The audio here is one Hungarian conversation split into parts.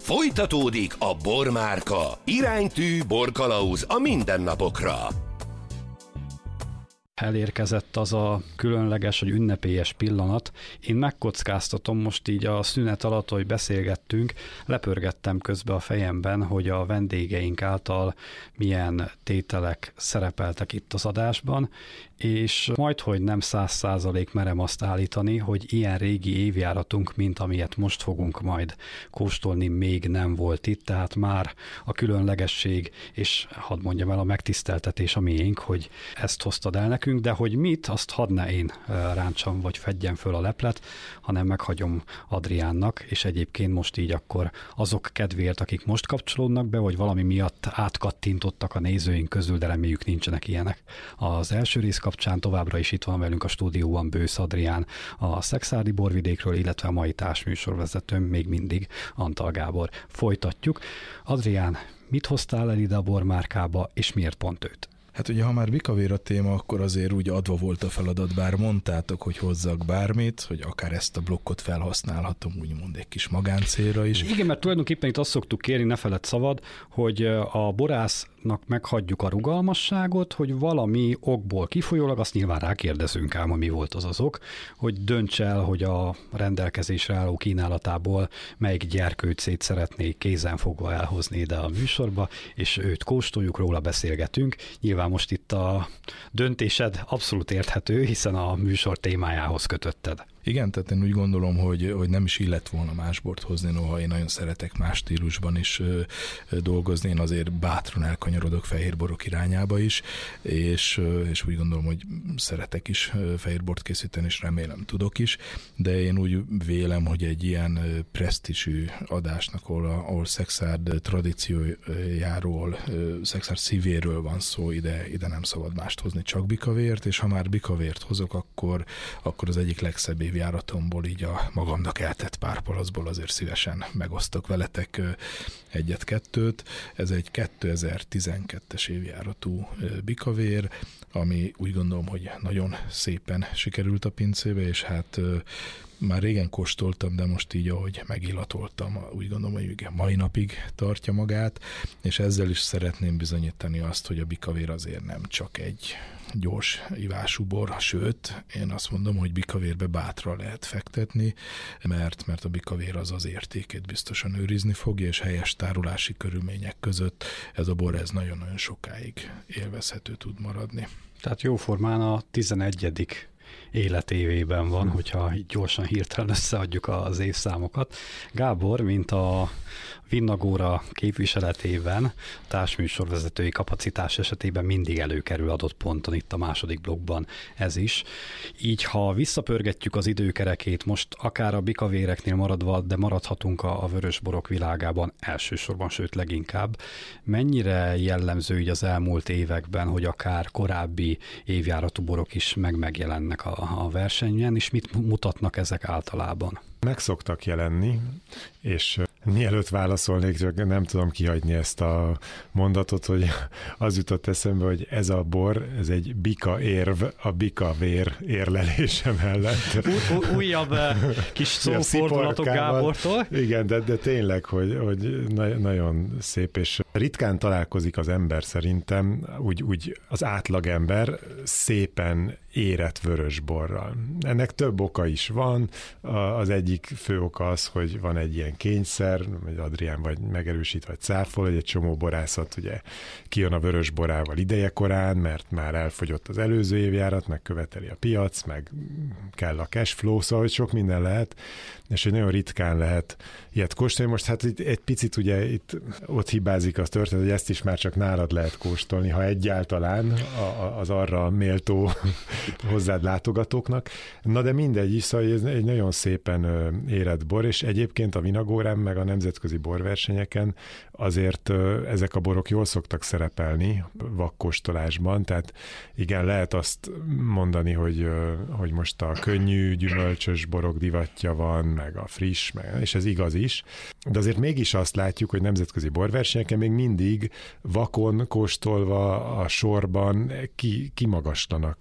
Folytatódik a Bormárka. Iránytű borkalauz a mindennapokra. Elérkezett az a különleges, vagy ünnepélyes pillanat. Én megkockáztatom most így a szünet alatt, hogy beszélgettünk, lepörgettem közbe a fejemben, hogy a vendégeink által milyen tételek szerepeltek itt az adásban, és majdhogy nem 100% merem azt állítani, hogy ilyen régi évjáratunk, mint amilyet most fogunk majd kóstolni, még nem volt itt, tehát már a különlegesség, és hadd mondjam el, a megtiszteltetés a miénk, hogy ezt hoztad el nekünk, de hogy mit, azt hadd ne én ráncsam, vagy fedjem föl a leplet, hanem meghagyom Adriánnak, és egyébként most így akkor azok kedvéért, akik most kapcsolódnak be, vagy valami miatt átkattintottak a nézőink közül, de reméljük nincsenek ilyenek. Az első rész kapcsán továbbra is itt van velünk a stúdióban Bősz Adrián, a Szekszárdi borvidékről, illetve a mai társműsorvezetőm még mindig Antal Gábor. Folytatjuk. Adrián, mit hoztál el ide a Bormárkába, és miért pont őt? Hát ugye, ha már bikavér a téma, akkor azért úgy adva volt a feladat, bár mondtátok, hogy hozzak bármit, hogy akár ezt a blokkot felhasználhatom, úgymond egy kis magáncélra is. Igen, mert tulajdonképpen itt azt szoktuk kérni, ne feledd szabad, hogy a borásznak meghagyjuk a rugalmasságot, hogy valami okból kifolyólag, azt nyilván rákérdezünk ám, mi volt az az ok, hogy dönts el, hogy a rendelkezésre álló kínálatából melyik gyerkőcét szeretnék kézenfogva elhozni ide a műsorba, és őt kóstoljuk, róla beszélgetünk. Nyilván most itt a döntésed abszolút érthető, hiszen a műsor témájához kötötted. Igen, tehát én úgy gondolom, hogy nem is illett volna más bort hozni, noha én nagyon szeretek más stílusban is dolgozni, én azért bátran elkanyarodok fehérborok irányába is, és úgy gondolom, hogy szeretek is fehérbort készíteni, és remélem tudok is, de én úgy vélem, hogy egy ilyen presztízsű adásnak, ahol Szekszárd tradíciójáról, Szekszárd szívéről van szó, ide nem szabad mást hozni, csak bikavért, és ha már bikavért hozok, akkor az egyik legszebb évjáratomból, így a magamnak eltett pár palacból azért szívesen megosztok veletek egyet-kettőt. Ez egy 2012-es évjáratú bikavér, ami úgy gondolom, hogy nagyon szépen sikerült a pincébe, és hát már régen kóstoltam, de most így, ahogy megillatoltam, úgy gondolom, hogy mai napig tartja magát, és ezzel is szeretném bizonyítani azt, hogy a bikavér azért nem csak egy gyors ivású bor, sőt, én azt mondom, hogy bikavérbe bátran lehet fektetni, mert a bikavér az értékét biztosan őrizni fogja, és helyes tárolási körülmények között ez a bor nagyon-nagyon sokáig élvezhető tud maradni. Tehát jóformán a 11. életévében van, hogyha így gyorsan hirtelen összeadjuk az évszámokat. Gábor, mint a Vinnagóra képviseletében, társműsorvezetői kapacitás esetében mindig előkerül adott ponton itt a második blokkban ez is. Így, ha visszapörgetjük az időkerekét, most akár a bikavéreknél maradva, de maradhatunk a vörösborok világában elsősorban, sőt leginkább, mennyire jellemző így az elmúlt években, hogy akár korábbi évjáratú borok is megjelennek a versenyen, és mit mutatnak ezek általában? Meg szoktak jelenni, és mielőtt válaszolnék, csak nem tudom kihagyni ezt a mondatot, hogy az jutott eszembe, hogy ez a bor, ez egy bika érv a bikavér érlelése mellett. Újabb kis szófordulatok Gábortól. Igen, de tényleg, hogy nagyon szép, és ritkán találkozik az ember szerintem, úgy az átlagember szépen érett vörösborral. Ennek több oka is van. Az egyik fő oka az, hogy van egy ilyen kényszer, hogy Adrián vagy megerősít, vagy cáfol, hogy egy csomó borászat ugye kijön a vörösborával idejekorán, mert már elfogyott az előző évjárat, meg követeli a piac, meg kell a cash flow, szóval hogy sok minden lehet, és hogy nagyon ritkán lehet ilyet kóstolni. Most hát egy picit ugye ott hibázik az történet, hogy ezt is már csak nálad lehet kóstolni, ha egyáltalán az arra méltó hozzád látogatóknak. Na de mindegy is, szóval ez egy nagyon szépen érett bor, és egyébként a Vinagórán meg a nemzetközi borversenyeken azért ezek a borok jól szoktak szerepelni vakkóstolásban, tehát igen, lehet azt mondani, hogy most a könnyű, gyümölcsös borok divatja van, meg a friss, és ez igaz is, de azért mégis azt látjuk, hogy nemzetközi borversenyeken még mindig vakon kóstolva a sorban kimagaslanak az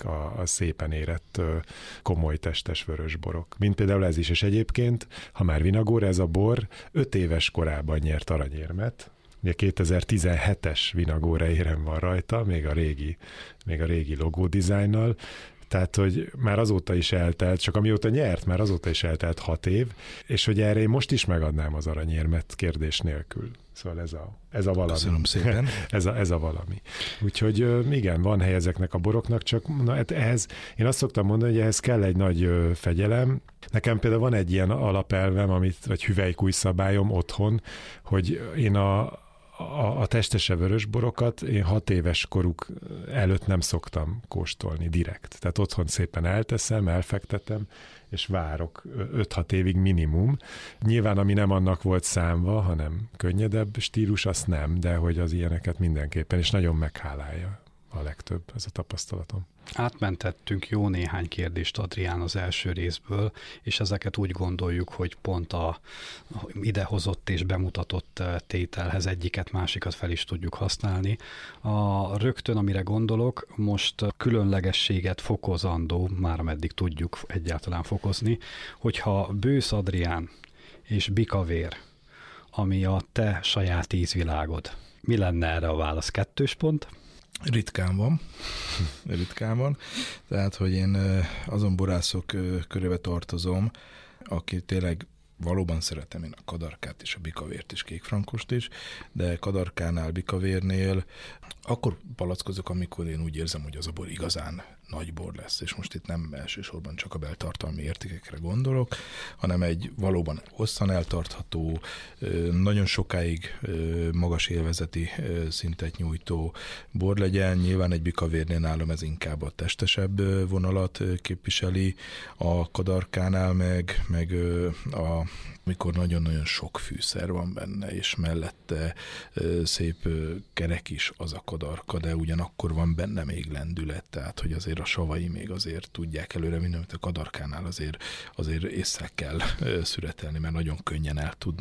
szépen érett, komoly testes vörösborok. Mint például ez is, és egyébként, ha már Vinagóra, ez a bor 5 éves korában nyert aranyérmet. Ugye 2017-es Vinagóra érem van rajta, még a régi logódizájnnal, tehát, hogy már azóta is eltelt, csak amióta nyert, már azóta is eltelt 6 év, és hogy erre én most is megadnám az aranyérmet kérdés nélkül. Szóval ez a valami. Köszönöm szépen. ez a valami. Úgyhogy igen, van hely ezeknek a boroknak, csak ehhez, én azt szoktam mondani, hogy ehhez kell egy nagy fegyelem. Nekem például van egy ilyen alapelvem, vagy hüvelykúj szabályom otthon, hogy én a testese vörösborokat én 6 éves koruk előtt nem szoktam kóstolni direkt. Tehát otthon szépen elteszem, elfektetem, és várok 5-6 évig minimum. Nyilván, ami nem annak volt számva, hanem könnyedebb stílus, azt nem, de hogy az ilyeneket mindenképpen, és nagyon meghálálja a legtöbb, ez a tapasztalatom. Átmentettünk jó néhány kérdést, Adrián, az első részből, és ezeket úgy gondoljuk, hogy pont a idehozott és bemutatott tételhez egyiket, másikat fel is tudjuk használni. Rögtön, amire gondolok, most különlegességet fokozandó, már meddig tudjuk egyáltalán fokozni, hogyha Bősz Adrián és Bikavér, ami a te saját ízvilágod, mi lenne erre a válasz? 2 pont? Ritkán van. Tehát, hogy én azon borászok körébe tartozom, aki tényleg valóban szeretem én a kadarkát és a bikavért és kékfrankost is, de kadarkánál, bikavérnél akkor palackozok, amikor én úgy érzem, hogy az a bor igazán nagy bor lesz, és most itt nem elsősorban csak a beltartalmi értékekre gondolok, hanem egy valóban hosszan eltartható, nagyon sokáig magas élvezeti szintet nyújtó bor legyen. Nyilván egy bikavérnél nálam ez inkább a testesebb vonalat képviseli, a kadarkánál meg amikor nagyon-nagyon sok fűszer van benne, és mellette szép kerek is az a kadarka, de ugyanakkor van benne még lendület, tehát hogy azért a savai még azért tudják előre vinni, amit a kadarkánál azért észre kell szüretelni, mert nagyon könnyen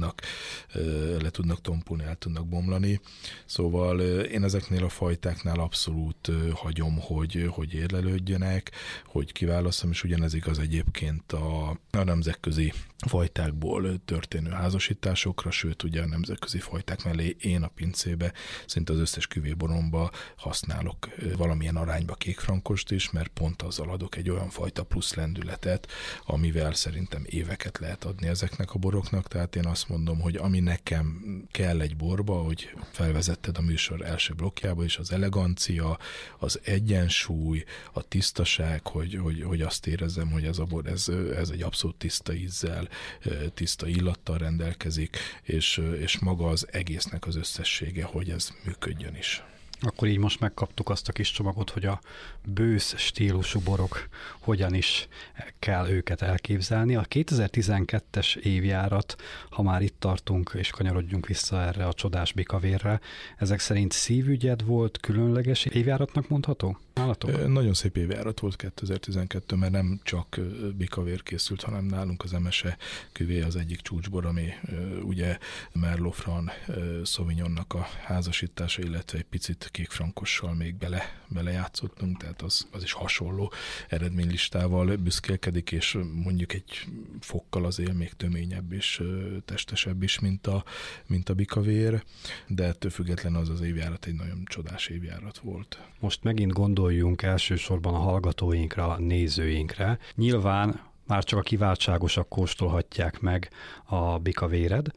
le tudnak tompulni, el tudnak bomlani. Szóval én ezeknél a fajtáknál abszolút hagyom, hogy érlelődjönek, hogy kiválasztom, és ugyanez igaz egyébként a nemzetközi fajtákból történő házasításokra, sőt ugye a nemzetközi fajták mellé én a pincébe szinte az összes küvéboromba használok valamilyen arányba kékfrankost is, mert pont azzal adok egy olyan fajta plusz lendületet, amivel szerintem éveket lehet adni ezeknek a boroknak, tehát én azt mondom, hogy ami nekem kell egy borba, hogy felvezetted a műsor első blokkjába is, az elegancia, az egyensúly, a tisztaság, hogy azt érezzem, hogy ez a bor, ez egy abszolút tiszta ízzel, tiszta illattal rendelkezik, és maga az egésznek az összessége, hogy ez működjön is. Akkor így most megkaptuk azt a kis csomagot, hogy a bősz stílusú borok hogyan is kell őket elképzelni. A 2012-es évjárat, ha már itt tartunk, és kanyarodjunk vissza erre a csodás bikavérre, ezek szerint szívügyed volt, különleges évjáratnak mondható? Nálatok? Nagyon szép évjárat volt 2012, mert nem csak bikavér készült, hanem nálunk az Emese küvé az egyik csúcsbor, ami ugye Merlot Franc Sauvignonnak a házasítása, illetve egy picit kékfrankossal még belejátszottunk, tehát az is hasonló eredménylistával büszkélkedik, és mondjuk egy fokkal azért még töményebb és testesebb is, mint a bikavér, de ettől függetlenül az évjárat egy nagyon csodás évjárat volt. Most megint gondoljunk elsősorban a hallgatóinkra, a nézőinkre. Nyilván már csak a kiváltságosak kóstolhatják meg a bikavéred,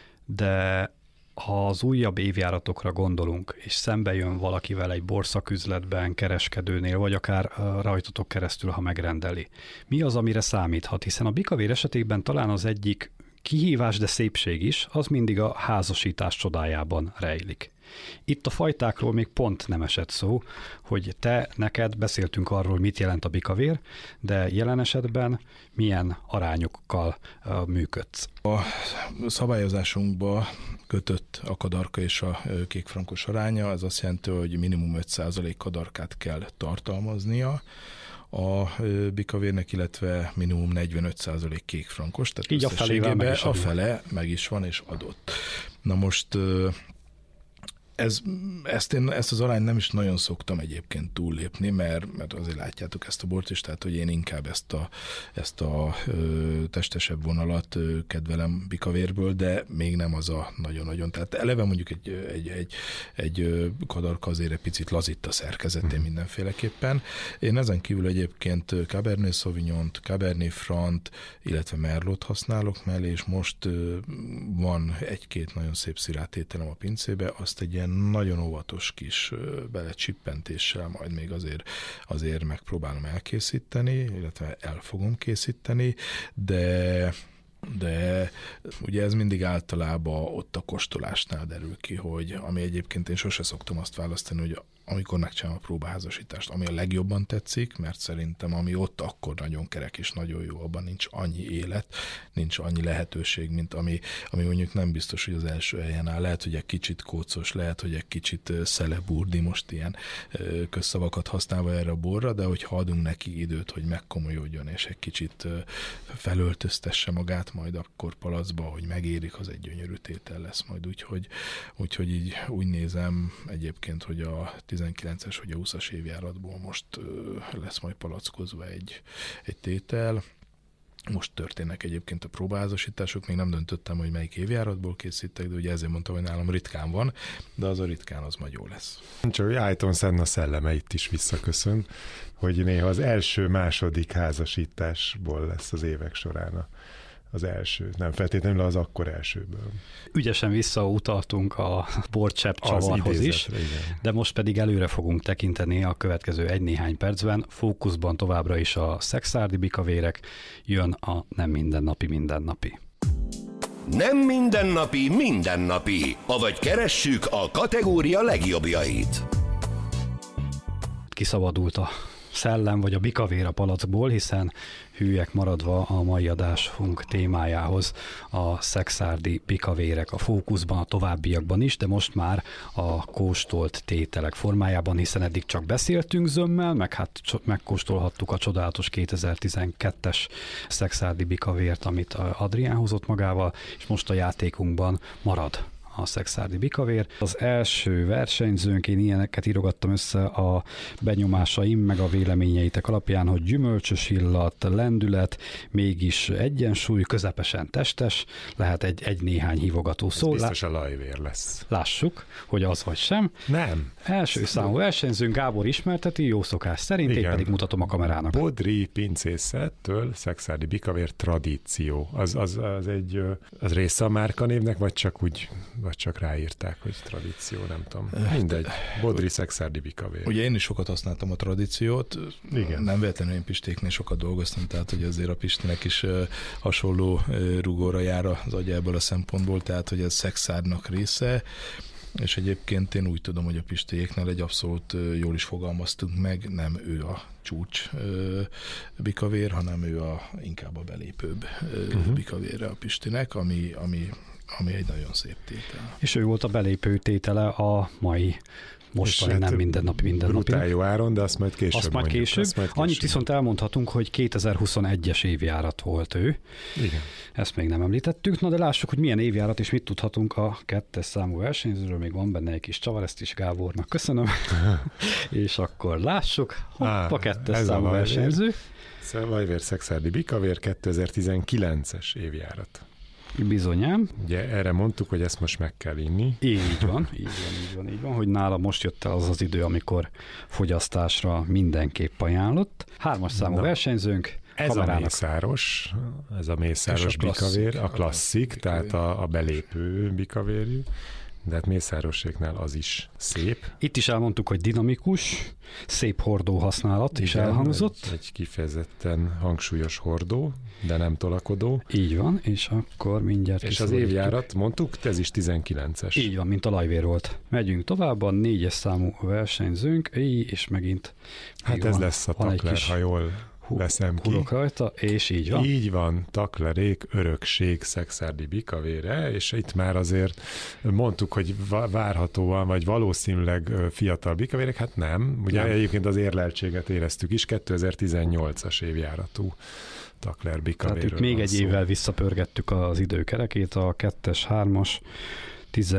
de ha az újabb évjáratokra gondolunk, és szembe jön valakivel egy borszaküzletben, kereskedőnél, vagy akár rajtatok keresztül, ha megrendeli, mi az, amire számíthat? Hiszen a bikavér esetében talán az egyik kihívás, de szépség is, az mindig a házasítás csodájában rejlik. Itt a fajtákról még pont nem esett szó, hogy neked beszéltünk arról, mit jelent a bikavér, de jelen esetben milyen arányokkal működsz? A szabályozásunkba kötött a kadarka és a kékfrankos aránya, ez azt jelenti, hogy minimum 5% kadarkát kell tartalmaznia a bikavérnek, illetve minimum 45% kékfrankos, tehát így a fele meg is van és adott. Na most Ezt az arányt nem is nagyon szoktam egyébként túllépni, mert azért látjátok ezt a bort is, tehát hogy én inkább ezt a testesebb vonalat kedvelem bikavérből, de még nem az a nagyon-nagyon. Tehát eleve mondjuk egy kadarka azért egy picit lazít a szerkezetén mindenféleképpen. Én ezen kívül egyébként Cabernet Sauvignont, Cabernet Franc, illetve Merlot használok mellé, és most van egy-két nagyon szép szirátételem a pincébe, azt egy ilyen nagyon óvatos kis belecsippentéssel majd még azért megpróbálom elkészíteni, illetve el fogom készíteni, de ugye ez mindig általában ott a kóstolásnál derül ki, hogy ami egyébként én sose szoktam azt választani, hogy amikor megcsinálom a próbaházasítást, ami a legjobban tetszik, mert szerintem ami ott akkor nagyon kerek és nagyon jó, abban nincs annyi élet, nincs annyi lehetőség, mint ami mondjuk nem biztos, hogy az első helyen áll. Lehet, hogy egy kicsit kócos, lehet, hogy egy kicsit szeleburdi, most ilyen közszavakat használva erre a borra, de hogyha adunk neki időt, hogy megkomolyodjon, és egy kicsit felöltöztesse magát majd akkor palacba, hogy megérik, az egy gyönyörű tétel lesz majd. Úgyhogy így úgy nézem egyébként, hogy a 19-es vagy a 20-as évjáratból most lesz majd palackozva egy tétel. Most történnek egyébként a próbaházasítások, még nem döntöttem, hogy melyik évjáratból készítek, de ugye ezért mondtam, hogy nálam ritkán van, de az a ritkán az majd jó lesz. Csak Ayrton Senna szelleme itt is visszaköszön, hogy néha az első-második házasításból lesz az évek során az első, nem feltétlenül az akkor elsőből. Ügyesen visszautaltunk a borcsepp csavarhoz is, igen. De most pedig előre fogunk tekinteni a következő egy-néhány percben. Fókuszban továbbra is a szekszárdi bikavérek, jön a nem mindennapi. Nem mindennapi, avagy keressük a kategória legjobbjait. Kiszabadult a szellem vagy a bikavér a palackból, hiszen hűek maradva a mai adásunk témájához a szekszárdi bikavérek a fókuszban, a továbbiakban is, de most már a kóstolt tételek formájában, hiszen eddig csak beszéltünk zömmel, meg hát megkóstolhattuk a csodálatos 2012-es szekszárdi bikavért, amit Adrián hozott magával, és most a játékunkban marad a szekszárdi bikavér. Az első versenyzőnk, én ilyeneket írogattam össze a benyomásaim, meg a véleményeitek alapján, hogy gyümölcsös illat, lendület, mégis egyensúly, közepesen testes, lehet egy néhány hívogató szó. Biztos a lajvér lesz. Lássuk, hogy az vagy sem. Nem. Első számú versenyzőnk Gábor ismerteti, jó szokás szerint, én pedig mutatom a kamerának. Bodri pincészettől szekszárdi bikavér tradíció. Az része a márkanévnek, vagy csak ráírták, hogy tradíció, nem tudom. Mindegy. Bodri szekszárdi bikavér. Ugye én is sokat használtam a tradíciót. Igen. Nem véletlenül én Pistéknél sokat dolgoztam, tehát hogy azért a Pistinek is hasonló rugóra jár az agyából a szempontból, tehát hogy ez szekszárnak része. És egyébként én úgy tudom, hogy a Pistéknél egy abszolút jól is fogalmaztunk meg, nem ő a csúcs bikavér, hanem ő inkább a belépőbb bikavérre a Pistinek, ami egy nagyon szép tétel. És ő volt a belépő tétele a mai mostani nem mindennapi. Brutál jó áron, de azt majd később. Annyit viszont elmondhatunk, hogy 2021-es évjárat volt ő. Igen. Ezt még nem említettük, de lássuk, hogy milyen évjárat és mit tudhatunk a 2-es számú versenyzőről. Még van benne egy kis csavar, ezt is Gábornak köszönöm. És akkor lássuk, a 2-es számú versenyző. Lajvér szekszárdi bikavér 2019-es évjárat. Bizonyám. Ugye erre mondtuk, hogy ezt most meg kell inni. Így van, hogy nála most jött el az idő, amikor fogyasztásra mindenképp ajánlott. 3-as számú versenyzőnk. Ez a mészáros bikavér, a klasszik, tehát a belépő bikavérjű. De hát mészároséknál az is szép. Itt is elmondtuk, hogy dinamikus, szép hordó használat is elhangzott. Egy kifejezetten hangsúlyos hordó, de nem tolakodó. Így van, és akkor mindjárt és az évjárat mondtuk, ez is 19-es. Így van, mint a lajvér volt. Megyünk tovább, a 4-es számú versenyzőnk, és megint... Hát ez lesz a Takler, ha jól veszem ki. Rajta, és így van. Így van, Taklerék örökség szekszárdi bikavére, és itt már azért mondtuk, hogy várhatóan, vagy valószínűleg fiatal bikavérek, hát nem. Ugye egyébként az érleltséget éreztük is, 2018-as évjáratú Takler bikavéről. Tehát itt még egy évvel visszapörgettük az időkerekét, a 2-es, 3-as,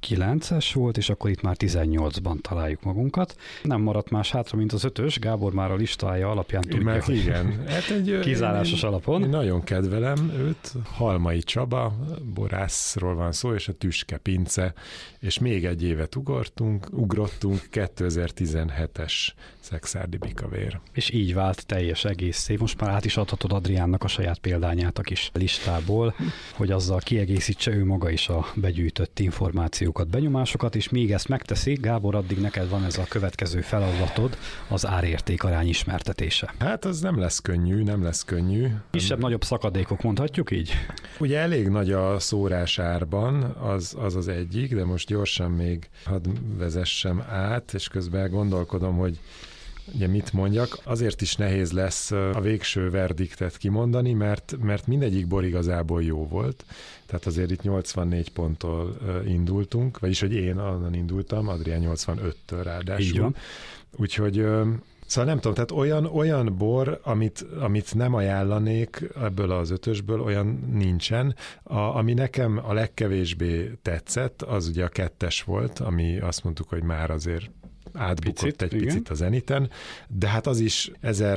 9-es volt, és akkor itt már 18-ban találjuk magunkat. Nem maradt más hátra, mint az 5-ös, Gábor már a listája alapján tudja, hogy igen. Hát kizárásos alapon. Én nagyon kedvelem őt, Halmai Csaba, borászról van szó, és a Tüske Pince, és még egy évet ugrottunk, 2017-es Szekszárdi Bikavér. És így vált teljes egész év. Most már át is adhatod Adriánnak a saját példányát a kis listából, hogy azzal kiegészítse ő maga is a begyűjtött információkat, benyomásokat, és még ezt megteszi, Gábor, addig neked van ez a következő feladatod, az árértékarány ismertetése. Hát az nem lesz könnyű. Kisebb-nagyobb szakadékok, mondhatjuk így? Ugye elég nagy a szórás árban, az egyik, de most gyorsan még hadd vezessem át, és közben gondolkodom, hogy ugye mit mondjak. Azért is nehéz lesz a végső verdiktet kimondani, mert mindegyik bor igazából jó volt. Tehát azért itt 84 ponttól indultunk, vagyis hogy én onnan indultam, Adrián 85-től ráadásul. Így van. Úgyhogy szóval nem tudom, tehát olyan bor, amit nem ajánlanék ebből az 5-ösből, olyan nincsen. Ami nekem a legkevésbé tetszett, az ugye a 2-es volt, ami azt mondtuk, hogy már azért átbukott egy picit a Zeniten, de hát az is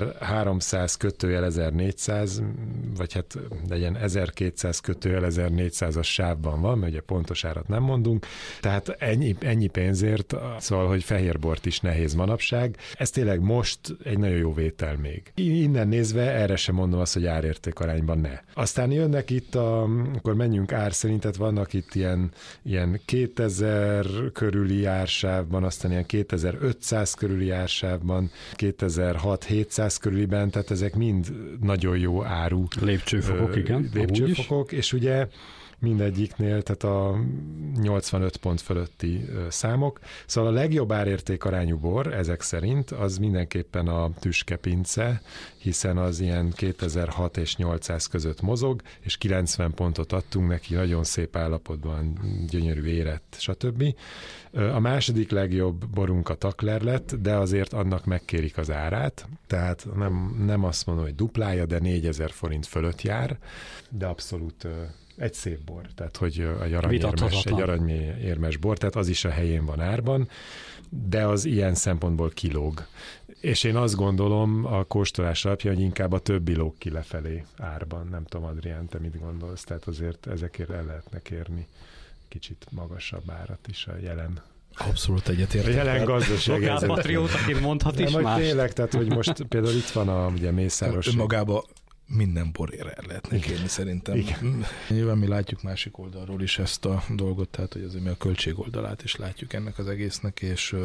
1300 kötőjel 1400, vagy hát legyen 1200 kötőjel 1400-as sávban van, mert ugye pontos árat nem mondunk, tehát ennyi pénzért, szóval, hogy fehérbort is nehéz manapság. Ez tényleg most egy nagyon jó vétel még. Innen nézve erre sem mondom azt, hogy árérték arányban ne. Aztán jönnek itt akkor menjünk ár szerint, tehát vannak itt ilyen 2000 körüli ársávban, aztán ilyen 2500 körüli ársávban, 2006-700 körüliben, tehát ezek mind nagyon jó áru. Lépcsőfokok, igen. Lépcsőfokok, és ugye mindegyiknél, tehát a 85 pont fölötti számok. Szóval a legjobb árérték arányú bor ezek szerint az mindenképpen a Tüske Pince, hiszen az ilyen 2006 és 800 között mozog, és 90 pontot adtunk neki, nagyon szép állapotban, gyönyörű érett, stb. A második legjobb borunk a Takler lett, de azért annak megkérik az árát, tehát nem azt mondom, hogy duplája, de 4000 forint fölött jár, de abszolút egy szép bor, tehát hogy egy aranyérmes bor, tehát az is a helyén van árban, de az ilyen szempontból kilóg. És én azt gondolom a kóstolás alapján, hogy inkább a többi lóg ki lefelé árban. Nem tudom, Adrián, te mit gondolsz? Tehát azért ezekért el lehetne kérni kicsit magasabb árat is a jelen. Abszolút egyetértek. A jelen gazdaság. Lokálpatriótaként mondhat is más. Tényleg, tehát hogy most például itt van a ugye Mészáros. Önmagában minden borért el lehetne kérni szerintem. Igen. Nyilván mi látjuk másik oldalról is ezt a dolgot, tehát hogy azért mi a költség oldalát is látjuk ennek az egésznek,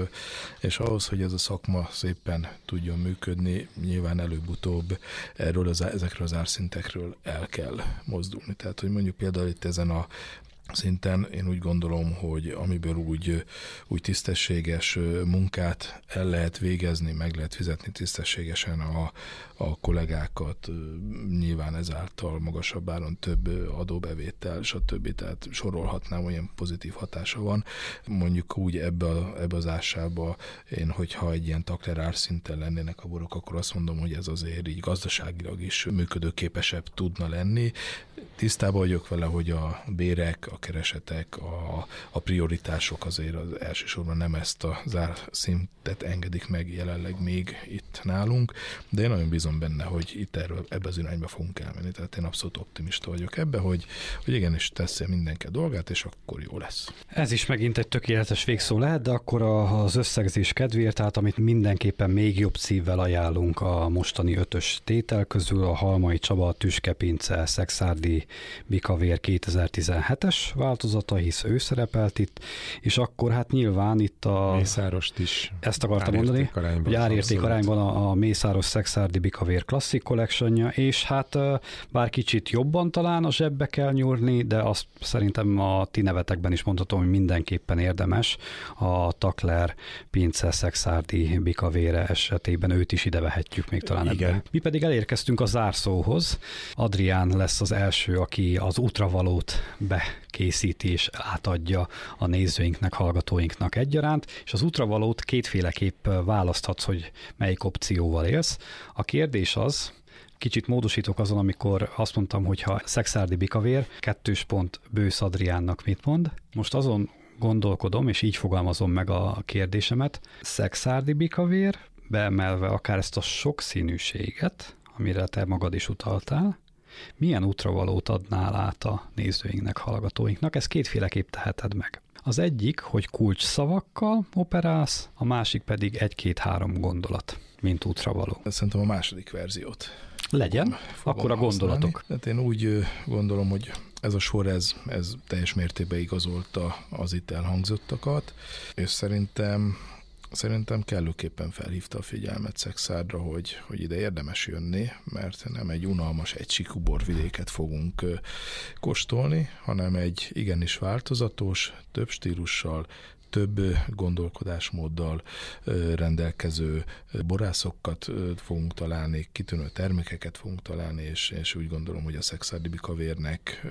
és ahhoz, hogy ez a szakma szépen tudjon működni, nyilván előbb-utóbb ezekről az árszintekről el kell mozdulni. Tehát, hogy mondjuk például itt ezen a szinten én úgy gondolom, hogy amiből úgy tisztességes munkát el lehet végezni, meg lehet fizetni tisztességesen a kollégákat, nyilván ezáltal magasabb áron több adóbevétel, stb. Tehát sorolhatnám, olyan pozitív hatása van. Mondjuk úgy ebbe az ársába én, hogyha egy ilyen Takler árszinten lennének a borok, akkor azt mondom, hogy ez azért így gazdaságilag is működőképesebb tudna lenni. Tisztában vagyok vele, hogy a bérek, a keresetek, a prioritások azért az elsősorban nem ezt az árszintet engedik meg jelenleg még itt nálunk, de én nagyon bízom benne, hogy itt ebbe az irányba fogunk elmenni. Tehát én abszolút optimista vagyok ebbe, hogy igenis teszi mindenki a dolgát, és akkor jó lesz. Ez is megint egy tökéletes végszó lehet, de akkor az összegzés kedvéért, tehát amit mindenképpen még jobb szívvel ajánlunk a mostani 5-ös tétel közül, a Halmai Csaba, Tüske Pince, Szekszárdi Bikavér 2017-es változata, hisz ő szerepelt itt, és akkor hát nyilván itt a... Mészárost is. Ezt akartam mondani, hogy árérték arányban a Mészáros Szekszárdi Bikavér Classic Collectionja, és hát bár kicsit jobban talán a zsebbe kell nyúlni, de azt szerintem a ti nevetekben is mondhatom, hogy mindenképpen érdemes a Takler Pince Szekszárdi Bikavére esetében őt is ide vehetjük még talán ebben. Mi pedig elérkeztünk a zárszóhoz. Adrián lesz az első, aki az útravalót bekészíti és átadja a nézőinknek, hallgatóinknak egyaránt, és az útravalót kétféleképp választhatsz, hogy melyik opcióval élsz. A kérdés az, kicsit módosítok azon, amikor azt mondtam, hogy ha Szekszárdi Bikavér, 2 pont Bősz Adriánnak mit mond. Most azon gondolkodom, és így fogalmazom meg a kérdésemet. Szekszárdi bikavér, beemelve akár ezt a sokszínűséget, amire te magad is utaltál, milyen útravalót adnál át a nézőinknek, hallgatóinknak? Ezt kétféleképp teheted meg. Az egyik, hogy kulcsszavakkal operálsz, a másik pedig 1-2-3 gondolat, mint útravaló. Szerintem a második verziót. Legyen, akkor a gondolatok. Hát én úgy gondolom, hogy ez a sor, ez teljes mértékben igazolta az itt elhangzottakat, és szerintem kellőképpen felhívta a figyelmet Szekszárdra, hogy ide érdemes jönni, mert nem egy unalmas, egysíkú borvidéket fogunk kóstolni, hanem egy igenis változatos, több stílussal, több gondolkodásmóddal rendelkező borászokat fogunk találni, kitűnő termékeket fogunk találni, és úgy gondolom, hogy a Szekszárdi bikavérnek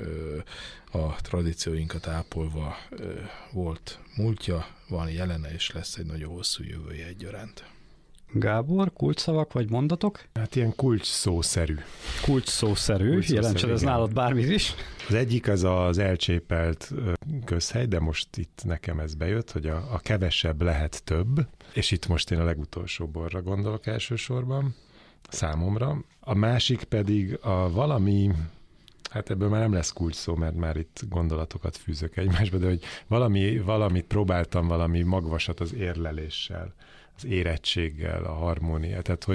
a tradícióinkat ápolva volt múltja, van jelene, és lesz egy nagyon hosszú jövője egyaránt. Gábor, kulcsszavak vagy mondatok? Hát ilyen kulcsszószerű. Kulcsszószerű, jelentsed ez nálad bármit is. Az egyik az elcsépelt közhely, de most itt nekem ez bejött, hogy a kevesebb lehet több, és itt most én a legutolsó borra gondolok elsősorban, számomra. A másik pedig a valami, hát ebből már nem lesz kulcs szó, mert már itt gondolatokat fűzök egymásba, de hogy valamit próbáltam, valami magvasat az érleléssel, az érettséggel, a harmónia. Tehát,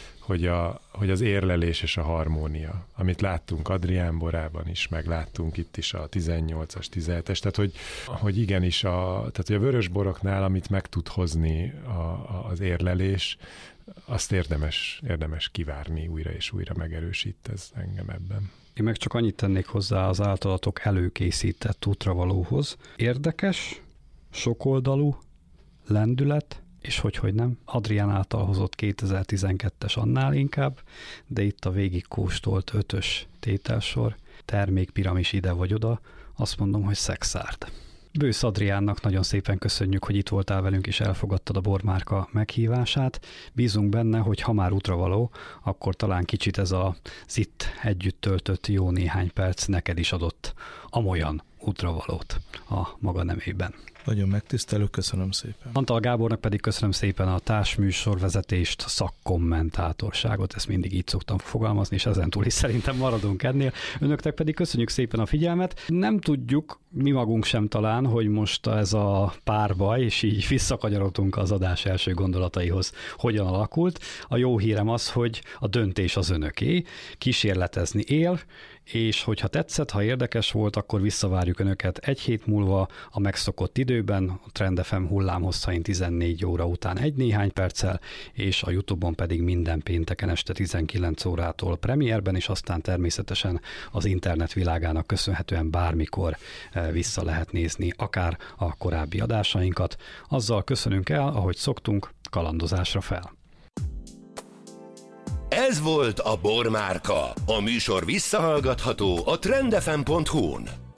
hogy az érlelés és a harmónia, amit láttunk Adrián borában is, meg láttunk itt is a 18-as, 17-es, tehát, hogy igenis, tehát, hogy a vörös boroknál, amit meg tud hozni az érlelés, azt érdemes kivárni, újra és újra megerősít ez engem ebben. Én meg csak annyit tennék hozzá az általatok előkészített útravalóhoz. Érdekes, sokoldalú, lendület, és hogy nem, Adrián által hozott 2012-es annál inkább, de itt a végigkóstolt 5-ös tételsor, termékpiramis ide vagy oda, azt mondom, hogy Szekszárd. Bősz Adriánnak nagyon szépen köszönjük, hogy itt voltál velünk, és elfogadtad a bormárka meghívását. Bízunk benne, hogy ha már útravaló, akkor talán kicsit ez az itt együtt töltött jó néhány perc neked is adott amolyan útravalót a maga nemében. Nagyon megtisztelő, köszönöm szépen. Antal Gábornak pedig köszönöm szépen a társműsorvezetést, szakkommentátorságot, ezt mindig így szoktam fogalmazni, és ezentúl is szerintem maradunk ennél. Önöknek pedig köszönjük szépen a figyelmet. Nem tudjuk, mi magunk sem talán, hogy most ez a párbaj, és így visszakanyarodtunk az adás első gondolataihoz, hogyan alakult. A jó hírem az, hogy a döntés az önöké, kísérletezni él, és hogyha tetszett, ha érdekes volt, akkor visszavárjuk önöket egy hét múlva a megszokott időben, a Trend FM hullámhosszain 14 óra után egy néhány perccel, és a YouTube-on pedig minden pénteken este 19 órától premierben, és aztán természetesen az internet világának köszönhetően bármikor vissza lehet nézni akár a korábbi adásainkat. Azzal köszönünk el, ahogy szoktunk, kalandozásra fel. Ez volt a Bormárka. A műsor visszahallgatható a trendfm.hu-n.